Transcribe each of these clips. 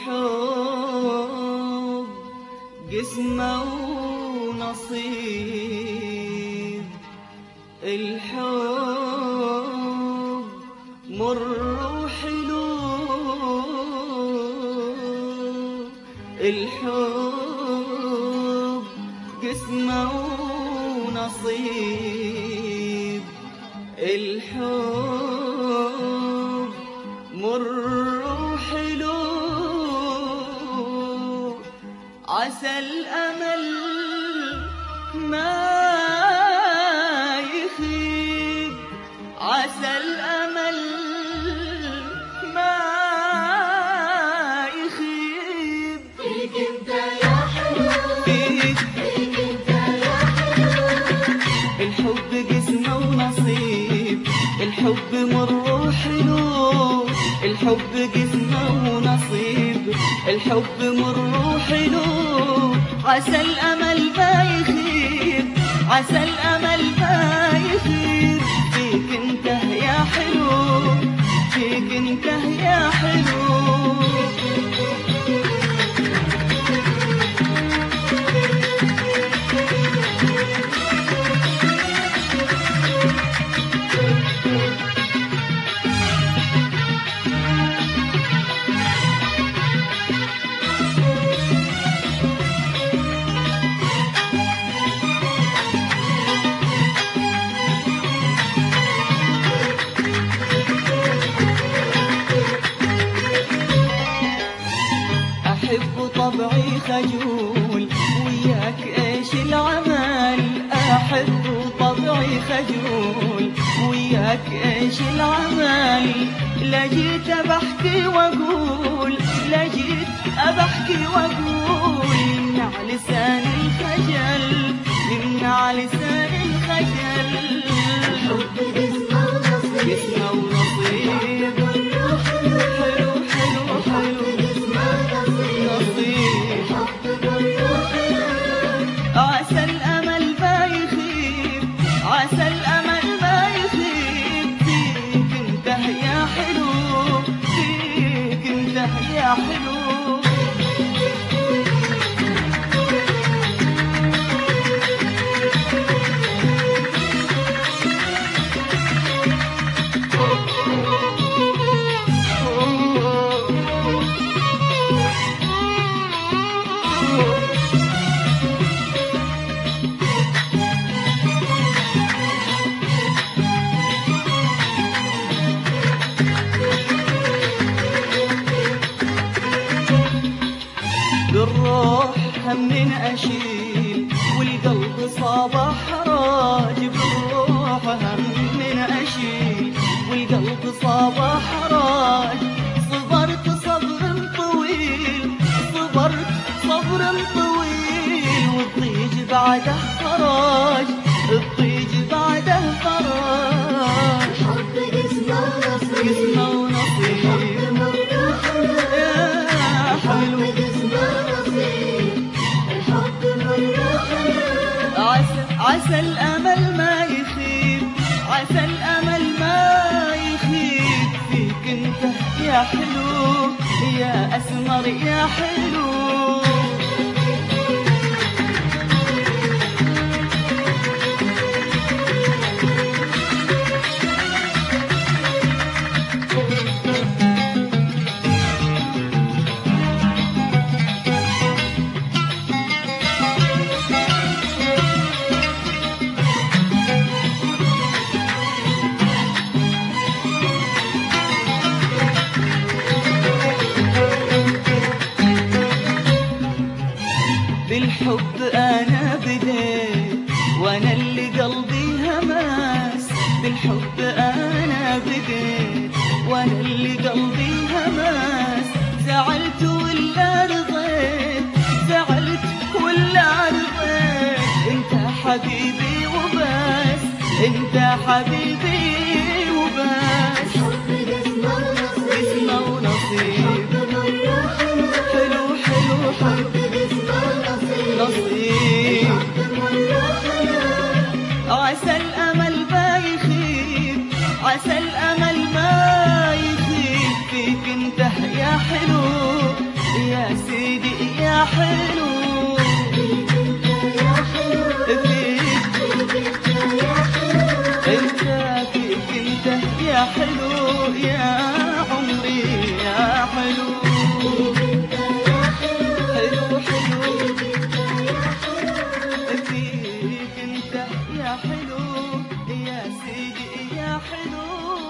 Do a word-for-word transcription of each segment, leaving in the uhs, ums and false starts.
الحب قسمة ونصيب، الحب مر وحلو، الحب قسمة ونصيب، الحب مر وحلو، عسى الأمل ما يخيب، عسى الأمل ما يخيب، فيك انت يا حلو، فيك فيك انت يا حلو، الحب قسمة ونصيب، الحب مر وحلو، الحب قسمة ونصيب، الحب مر وحلو، عسى الأمل ما يخيب، عسى الأمل ما يخيب، فيك انت يا حلو، فيك انت يا حلو. أحب طبعي خجول وياك إيش العمل، أحب طبعي خجول وياك إيش العمل، لجيت بحكي وأقول، لجيت أبحكي وأقول، يمنع لسان الخجل، يمنع لسان الخجل، الحب قسمة ونصيب، قسمة ونصيب، حلو حلو حلو حلو قسمة ونصيب، نصيب، الحب كله حلو، عسى الأمل ما يخيب، عسى الأمل ما يخيب، فيك انت يا حلو، فيك انت يا حلو. بالروح هم من أشيل والقلب صاب حراج، بالروح هم من أشيل والقلب صاب حراج، صبرت صبر طويل، صبرت صبر طويل، والضيج بعده فراج، الضيج بعده فراج، الحب قسمة ونصيب، قسمة ونصيب، يا حلو، عسى عسى الأمل ما يخيب، عسى الأمل ما يخيب، فيك انت يا حلو، يا أسمر يا حلو. بالحب أنا بديت وأنا اللي قلبي هماس، بالحب أنا بديت وأنا اللي قلبي هماس، زعلت ولا رضيت، زعلت ولا رضيت، أنت حبيبي وبس، أنت حبيبي وبس، قسمة ونصيب، حلو حلو حلو نصيب، عسى الأمل ما يخيب، عسى الأمل ما يخيب، فيك انت يا حلو، حلو يا حلو فيك فيك يا حلو انت فيك انت يا حلو يا عمري يا حلو يا حلو حلو حلو يا حلو فيك انت يا حلو يا سيدي يا حلو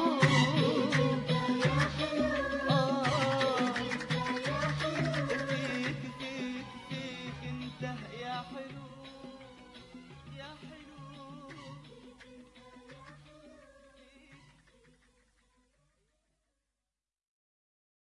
آه فيك فيك فيك انت يا حلو